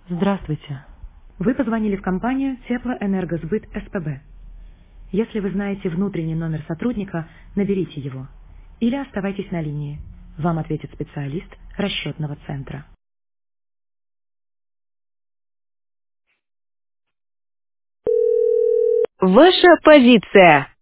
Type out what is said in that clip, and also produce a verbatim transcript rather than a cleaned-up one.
Здравствуйте. Вы позвонили в компанию Теплоэнергосбыт СПБ. Если вы знаете внутренний номер сотрудника, наберите его. Или оставайтесь на линии. Вам ответит специалист расчетного центра. Ваша позиция.